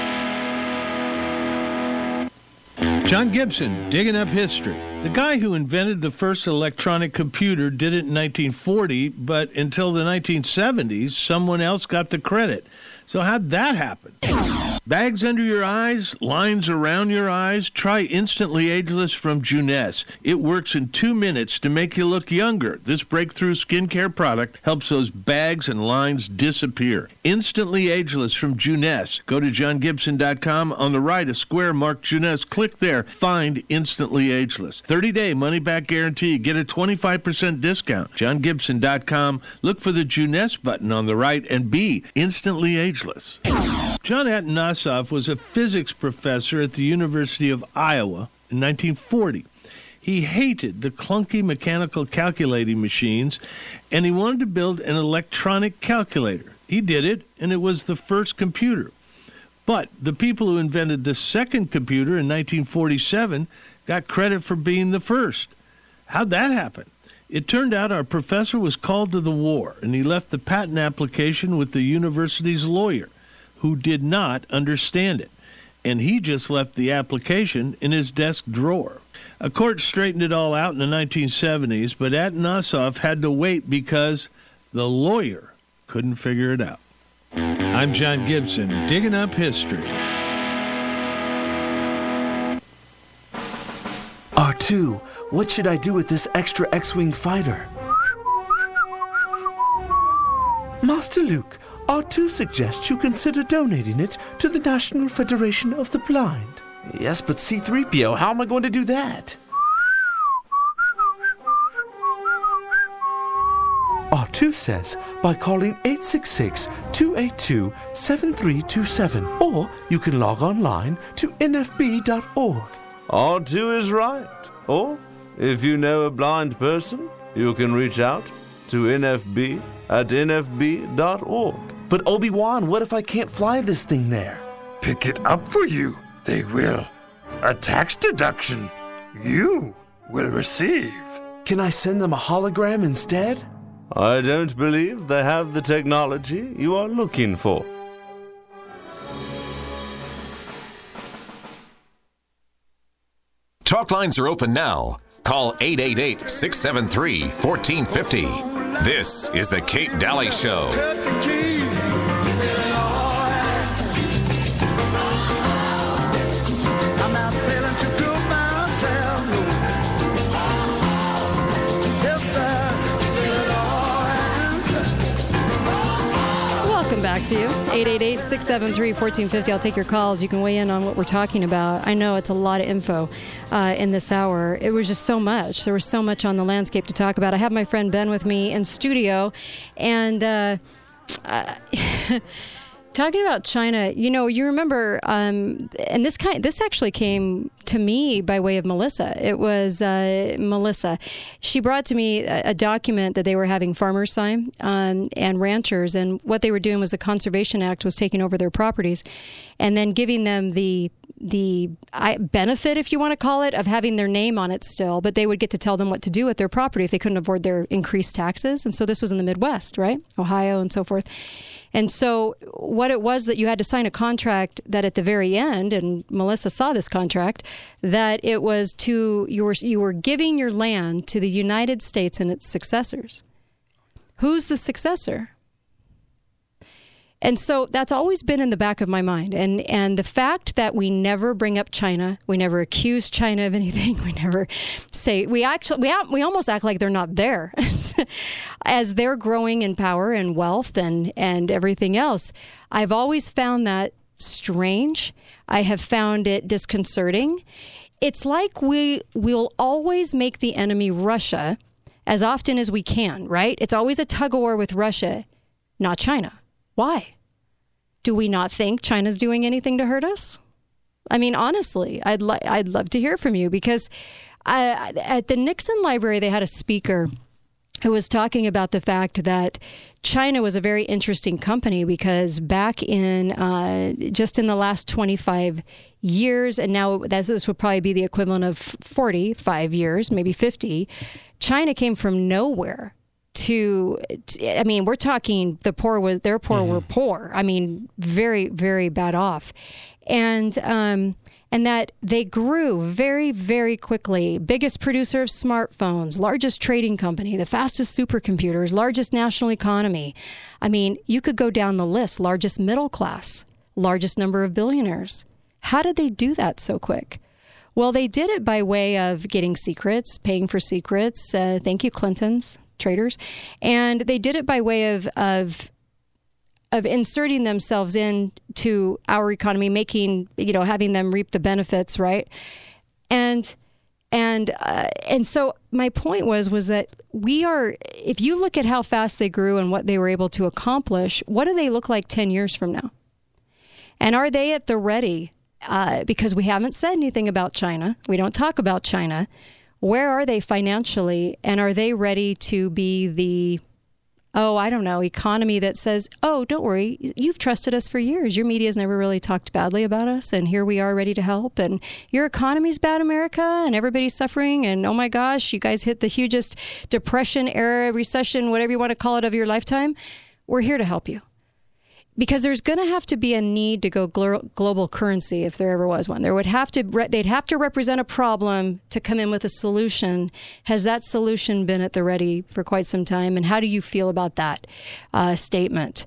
John Gibson, Digging Up History. The guy who invented the first electronic computer did it in 1940, but until the 1970s, someone else got the credit. So how'd that happen? Bags under your eyes, lines around your eyes. Try Instantly Ageless from Juness. It works in 2 minutes to make you look younger. This breakthrough skincare product helps those bags and lines disappear. Instantly Ageless from Juness. Go to johngibson.com. On the right, a square marked Juness. Click there. Find Instantly Ageless. 30-day money-back guarantee. Get a 25% discount. johngibson.com. Look for the Juness button on the right and be instantly ageless. John Atanasov was a physics professor at the University of Iowa in 1940. He hated the clunky mechanical calculating machines, and he wanted to build an electronic calculator. He did it, and it was the first computer. But the people who invented the second computer in 1947 got credit for being the first. How'd that happen? It turned out our professor was called to the war, and he left the patent application with the university's lawyer, who did not understand it, and he just left the application in his desk drawer. A court straightened it all out in the 1970s, but Atanasov had to wait because the lawyer couldn't figure it out. I'm John Gibson, Digging Up History. R2, what should I do with this extra X-Wing fighter? Master Luke, R2 suggests you consider donating it to the National Federation of the Blind. Yes, but C-3PO, how am I going to do that? R2 says by calling 866-282-7327, or you can log online to nfb.org. R2 is right. Or, if you know a blind person, you can reach out to NFB at nfb.org. But Obi-Wan, what if I can't fly this thing there? Pick it up for you. They will. A tax deduction you will receive. Can I send them a hologram instead? I don't believe they have the technology you are looking for. Talk lines are open now. Call 888-673-1450. This is the Kate Daly Show. Welcome back to you. 888-673-1450. I'll take your calls. You can weigh in on what we're talking about. I know it's a lot of info in this hour. It was just so much. There was so much on the landscape to talk about. I have my friend Ben with me in studio, and talking about China, you remember, and this actually came to me by way of Melissa. It was Melissa. She brought to me a document that they were having farmers sign and ranchers, and what they were doing was the Conservation Act was taking over their properties and then giving them the benefit, if you want to call it, of having their name on it still, but they would get to tell them what to do with their property if they couldn't afford their increased taxes. And so this was in the Midwest, right? Ohio and so forth. And so what it was that you had to sign a contract that at the very end, and Melissa saw this contract, that it was you were giving your land to the United States and its successors. Who's the successor? And so that's always been in the back of my mind. And the fact that we never bring up China, we never accuse China of anything, we never say, we almost act like they're not there as they're growing in power and wealth and everything else. I've always found that strange. I have found it disconcerting. It's like we'll always make the enemy Russia as often as we can, right? It's always a tug of war with Russia, not China. Why? Do we not think China's doing anything to hurt us? I mean, honestly, I'd love to hear from you, because at the Nixon Library, they had a speaker who was talking about the fact that China was a very interesting company, because back in just in the last 25 years, and now this would probably be the equivalent of 45 years, maybe 50, China came from nowhere I mean, we're talking their poor were poor. I mean, very, very bad off. And that they grew very, very quickly. Biggest producer of smartphones, largest trading company, the fastest supercomputers, largest national economy. I mean, you could go down the list. Largest middle class, largest number of billionaires. How did they do that so quick? Well, they did it by way of getting secrets, paying for secrets. Thank you, Clintons. Traders, and they did it by way of inserting themselves into our economy, having them reap the benefits, right? And so my point was that we are. If you look at how fast they grew and what they were able to accomplish, what do they look like 10 years from now? And are they at the ready? Because we haven't said anything about China. We don't talk about China. Where are they financially, and are they ready to be the, economy that says, oh, don't worry, you've trusted us for years. Your media's never really talked badly about us, and here we are ready to help, and your economy's bad, America, and everybody's suffering, and oh my gosh, you guys hit the hugest depression era, recession, whatever you want to call it, of your lifetime. We're here to help you. Because there's going to have to be a need to go global currency if there ever was one. They'd have to represent a problem to come in with a solution. Has that solution been at the ready for quite some time? And how do you feel about that statement?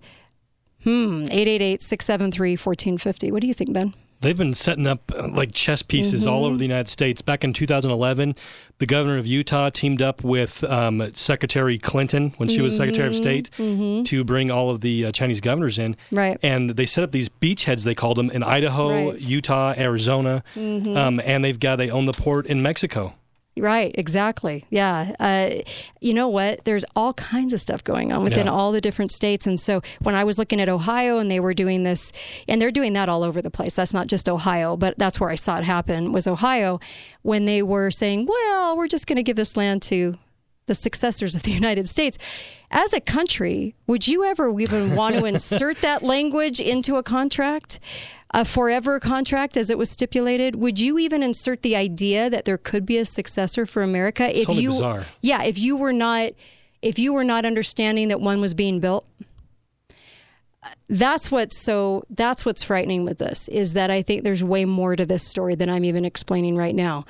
888-673-1450. What do you think, Ben? They've been setting up like chess pieces all over the United States. Back in 2011, the governor of Utah teamed up with Secretary Clinton when she was Secretary of State to bring all of the Chinese governors in. Right. And they set up these beachheads, they called them, in Idaho, Utah, Arizona, and they own the port in Mexico. Right, exactly. Yeah. You know what? There's all kinds of stuff going on within all the different states. And so when I was looking at Ohio and they were doing this, and they're doing that all over the place. That's not just Ohio, but that's where I saw it happen, was Ohio, when they were saying, well, we're just going to give this land to the successors of the United States. As a country, would you ever even want to insert that language into a contract? A forever contract, as it was stipulated? Would you even insert the idea that there could be a successor for America? It's totally bizarre. Yeah, if you were not understanding that one was being built. That's what's frightening with this, is that I think there's way more to this story than I'm even explaining right now.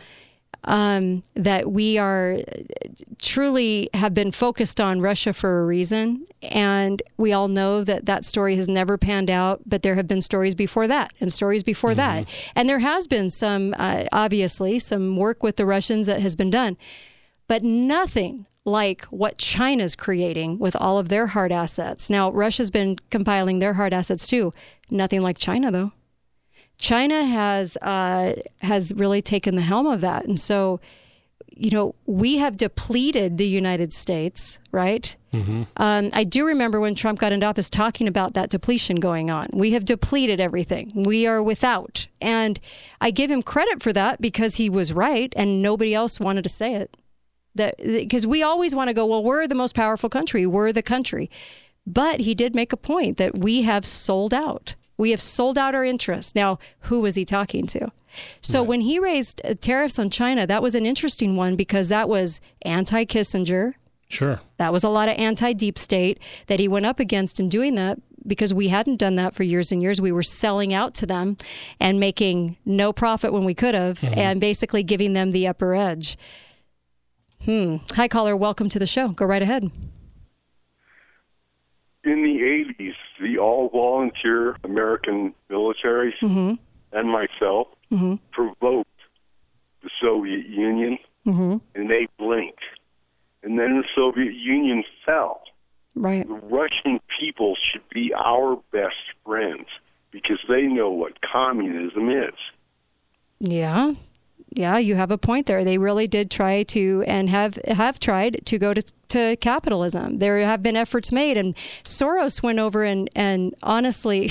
That we are truly have been focused on Russia for a reason. And we all know that story has never panned out, but there have been stories before that and stories before that. And there has been some, obviously, some work with the Russians that has been done, but nothing like what China's creating with all of their hard assets. Now, Russia's been compiling their hard assets too. Nothing like China, though. China has really taken the helm of that. And so, we have depleted the United States, right? Mm-hmm. I do remember when Trump got into office talking about that depletion going on. We have depleted everything. We are without. And I give him credit for that because he was right and nobody else wanted to say it. Because we always want to go, well, we're the most powerful country. We're the country. But he did make a point that we have sold out. We have sold out our interests. Now, who was he talking to? So when he raised tariffs on China, that was an interesting one because that was anti-Kissinger. Sure. That was a lot of anti-deep state that he went up against in doing that because we hadn't done that for years and years. We were selling out to them and making no profit when we could have and basically giving them the upper edge. Hi, caller. Welcome to the show. Go right ahead. In the 80s, the all-volunteer American military and myself provoked the Soviet Union, and they blinked. And then the Soviet Union fell. Right. The Russian people should be our best friends because they know what communism is. Yeah. Yeah, you have a point there. They really did try to and have tried to go to capitalism. There have been efforts made, and Soros went over and honestly,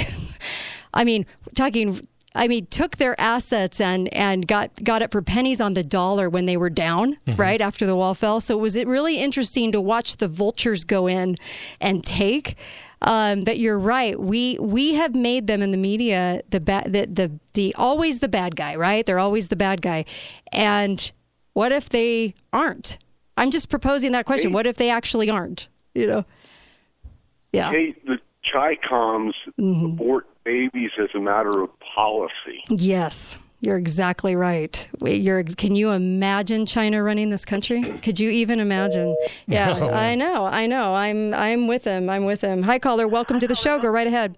took their assets and got it for pennies on the dollar when they were down, right after the wall fell. So it was really interesting to watch the vultures go in and take. But you're right. We have made them in the media the always the bad guy, right? They're always the bad guy. And what if they aren't? I'm just proposing that question. What if they actually aren't? Yeah. Hey, the Chi-Coms abort babies as a matter of policy. Yes. You're exactly right. Can you imagine China running this country? Could you even imagine? Yeah, no. I know. I'm with him. Hi, caller. Welcome to the show. Go right ahead.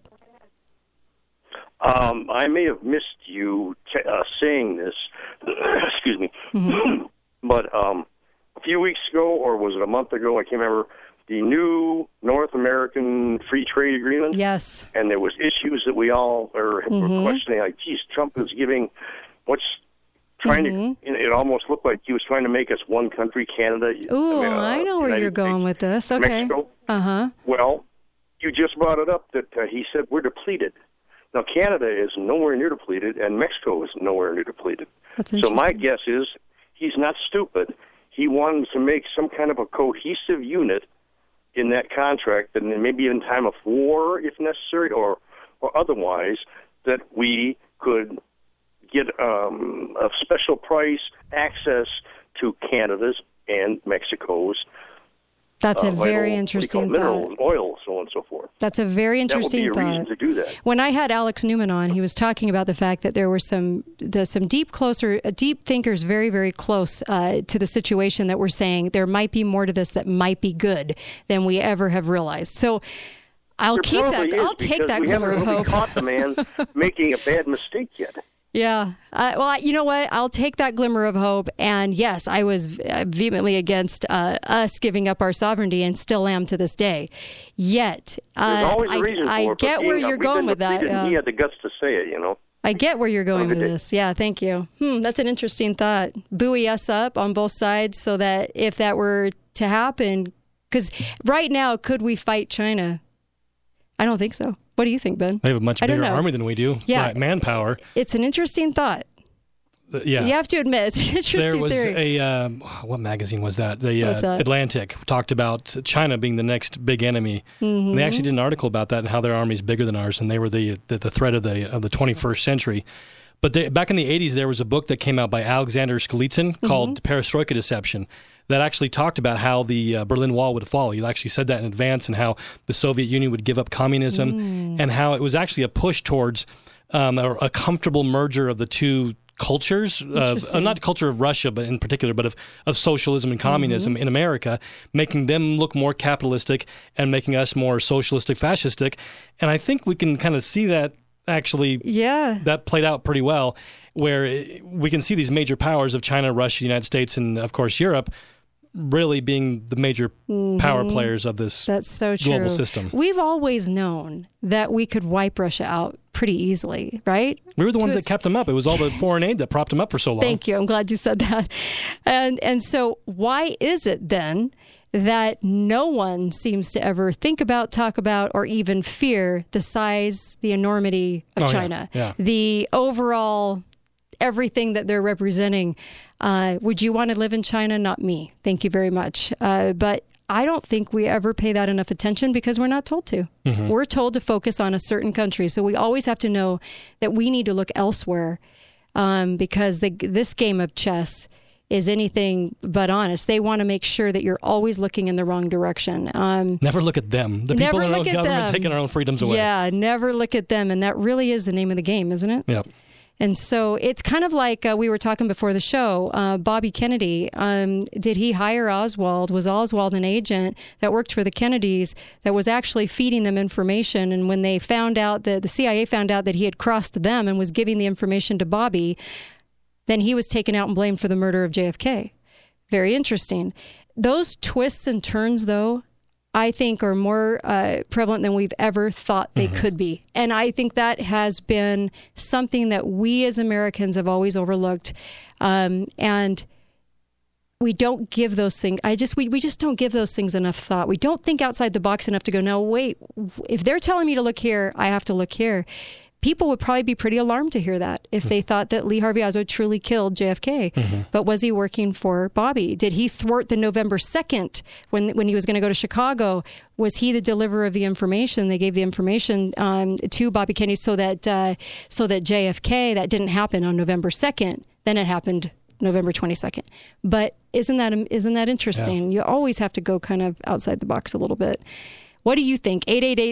I may have missed you saying this. Excuse me. But a few weeks ago, or was it a month ago? I can't remember. The new North American Free Trade Agreement. Yes. And there was issues that we all were questioning, like, geez, Trump is giving trying to, it almost looked like he was trying to make us one country, Canada. Ooh, I know where United you're going States, with this. Okay. Mexico. Well, you just brought it up that he said we're depleted. Now, Canada is nowhere near depleted, and Mexico is nowhere near depleted. So my guess is he's not stupid. He wanted to make some kind of a cohesive unit in that contract, and then maybe in time of war, if necessary, or otherwise, that we could get a special price access to Canada's and Mexico's. That's a very interesting minerals, thought. Oil, so on and so forth. That's a very interesting thought. That would be a reason to do that. When I had Alex Newman on, he was talking about the fact that there were some deep thinkers very, very close to the situation that we're saying there might be more to this that might be good than we ever have realized. So I'll take that glimmer of hope. We haven't really caught the man making a bad mistake yet. Yeah. Well, you know what? I'll take that glimmer of hope. And yes, I was vehemently against us giving up our sovereignty and still am to this day. Yet, I get where you're going with that. He had the guts to say it, I get where you're going with this. Yeah, thank you. That's an interesting thought. Buoy us up on both sides so that if that were to happen, because right now, could we fight China? I don't think so. What do you think, Ben? They have a much bigger army than we do. Yeah. Manpower. It's an interesting thought. Yeah. You have to admit, it's an interesting theory. There was what magazine was that? The Atlantic talked about China being the next big enemy. And they actually did an article about that and how their army is bigger than ours, and they were the threat of the 21st century. But back in the 80s, there was a book that came out by Alexander Skalizin called Perestroika Deception that actually talked about how the Berlin Wall would fall. He actually said that in advance, and how the Soviet Union would give up communism, and how it was actually a push towards a comfortable merger of the two cultures, not culture of Russia, but in particular, but of socialism and communism in America, making them look more capitalistic and making us more socialistic, fascistic. And I think we can kind of see that actually that played out pretty well, where we can see these major powers of China, Russia, United States, and of course Europe really being the major power players of this That's so true. global system. We've always known that we could wipe Russia out pretty easily, right? We were the ones that kept them up. It was all the foreign aid that propped them up for so long. Thank you. I'm glad you said that. And so why is it then that no one seems to ever think about, talk about, or even fear the size, the enormity of China, the overall everything that they're representing? Would you want to live in China? Not me. Thank you very much. But I don't think we ever pay that enough attention because we're not told to. Mm-hmm. We're told to focus on a certain country. So we always have to know that we need to look elsewhere because this game of chess is anything but honest. They want to make sure that you're always looking in the wrong direction. Never look at them. The people in our own government taking our own freedoms away. Yeah, never look at them. And that really is the name of the game, isn't it? Yep. And so it's kind of like we were talking before the show, Bobby Kennedy, did he hire Oswald? Was Oswald an agent that worked for the Kennedys that was actually feeding them information? And when they found out that the CIA found out that he had crossed them and was giving the information to Bobby, then he was taken out and blamed for the murder of JFK. Very interesting. Those twists and turns, though, I think are more prevalent than we've ever thought they could be. And I think that has been something that we as Americans have always overlooked. And we don't give those things, we just don't give those things enough thought. We don't think outside the box enough to go, no, wait, if they're telling me to look here, I have to look here. People would probably be pretty alarmed to hear that if they thought that Lee Harvey Oswald truly killed JFK. But was he working for Bobby? Did he thwart the November 2nd when he was going to go to Chicago? Was he the deliverer of the information? They gave the information to Bobby Kennedy so that JFK, that didn't happen on November 2nd. Then it happened November 22nd. But isn't that interesting? Yeah. You always have to go kind of outside the box a little bit. What do you think?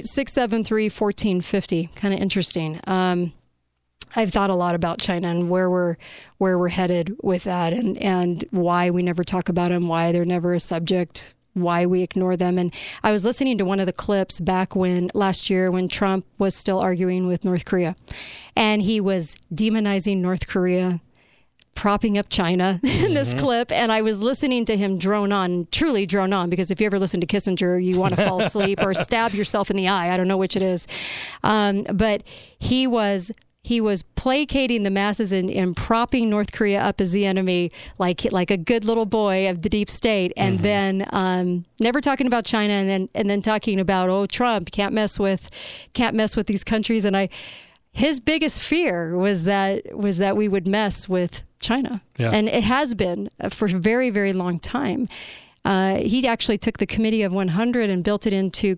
888-673-1450. Kind of interesting. I've thought a lot about China and where we're headed with that, and why we never talk about them, why they're never a subject, why we ignore them. And I was listening to one of the clips back last year when Trump was still arguing with North Korea, and he was demonizing North Korea, propping up China in this clip, and I was listening to him truly drone on, because if you ever listen to Kissinger, you want to fall asleep or stab yourself in the eye. I don't know which it is. But he was placating the masses and propping North Korea up as the enemy, like a good little boy of the deep state, and then never talking about China, and then talking about, Trump can't mess with these countries. And his biggest fear was that we would mess with China. Yeah. And it has been for a very, very long time. He actually took the Committee of 100 and built it into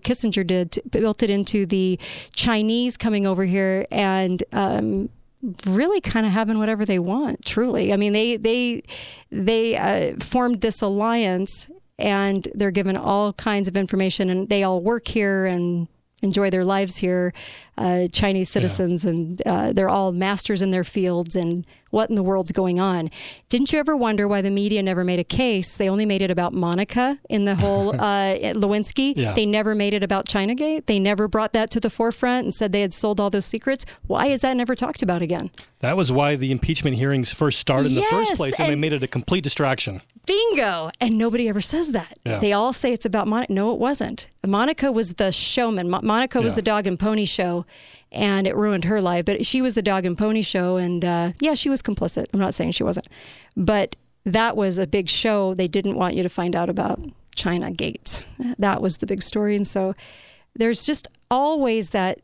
the Chinese coming over here and really kind of having whatever they want, truly. I mean, they formed this alliance, and they're given all kinds of information, and they all work here and enjoy their lives here, Chinese citizens, and they're all masters in their fields, and what in the world's going on? Didn't you ever wonder why the media never made a case? They only made it about Monica in the whole Lewinsky. Yeah. They never made it about Chinagate. They never brought that to the forefront and said they had sold all those secrets. Why is that never talked about again? That was why the impeachment hearings first started in the first place, and they made it a complete distraction. Bingo! And nobody ever says that. Yeah. They all say it's about Monica. No, it wasn't. Monica was the showman. Monica was the dog and pony show, and it ruined her life. But she was the dog and pony show, and she was complicit. I'm not saying she wasn't. But that was a big show. They didn't want you to find out about China Gate. That was the big story. And so there's just always that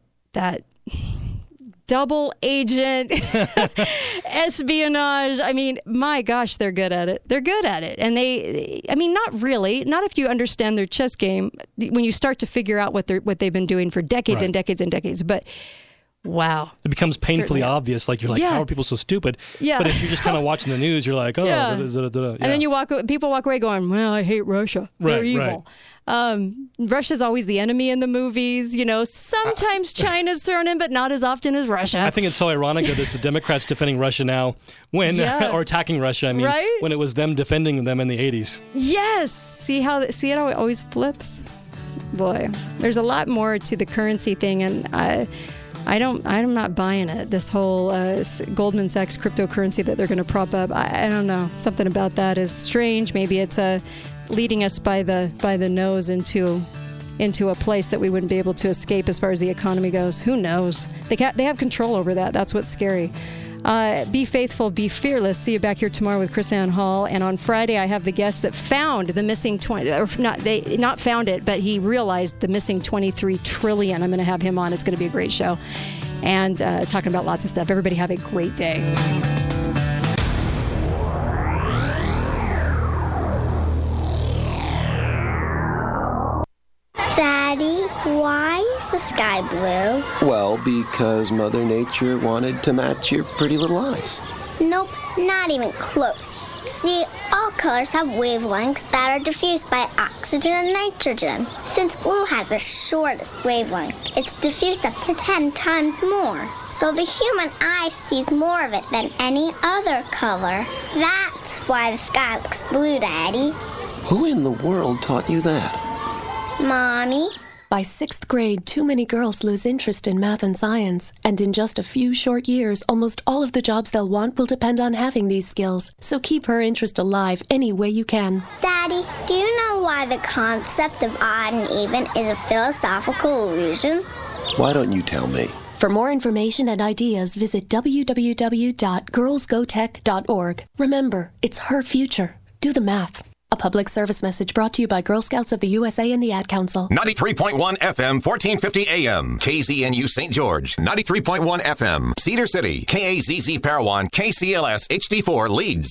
double agent espionage. I mean, my gosh, they're good at it. They're good at it. And not really. Not if you understand their chess game, when you start to figure out what they've been doing for decades and decades and decades. But wow. It becomes painfully obvious. Like, you're like, how are people so stupid? Yeah. But if you're just kind of watching the news, you're like, oh, yeah. And then people walk away going, well, I hate Russia. They're evil. Russia's always the enemy in the movies. You know, sometimes China's thrown in, but not as often as Russia. I think it's so ironic that it's the Democrats defending Russia now or attacking Russia. I mean, when it was them defending them in the 80s. Yes. See how it always flips? Boy, there's a lot more to the currency thing, and I'm not buying it. This whole Goldman Sachs cryptocurrency that they're going to prop up. I don't know. Something about that is strange. Maybe it's a leading us by the nose into a place that we wouldn't be able to escape as far as the economy goes. Who knows? They have control over that. That's what's scary. Be faithful, be fearless. See you back here tomorrow with Chris Ann Hall. And on Friday, I have the guest that found the missing 20, or not found it, but he realized the missing 23 trillion. I'm going to have him on. It's going to be a great show. And talking about lots of stuff. Everybody have a great day. Daddy, why is the sky blue? Well, because Mother Nature wanted to match your pretty little eyes. Nope, not even close. See, all colors have wavelengths that are diffused by oxygen and nitrogen. Since blue has the shortest wavelength, it's diffused up to 10 times more. So the human eye sees more of it than any other color. That's why the sky looks blue, Daddy. Who in the world taught you that? Mommy. By 6th grade, too many girls lose interest in math and science. And in just a few short years, almost all of the jobs they'll want will depend on having these skills. So keep her interest alive any way you can. Daddy, do you know why the concept of odd and even is a philosophical illusion? Why don't you tell me? For more information and ideas, visit www.girlsgotech.org. Remember, it's her future. Do the math. A public service message brought to you by Girl Scouts of the USA and the Ad Council. 93.1 FM, 1450 AM. KZNU St. George. 93.1 FM. Cedar City. KAZZ Parowan. KCLS HD4 Leeds.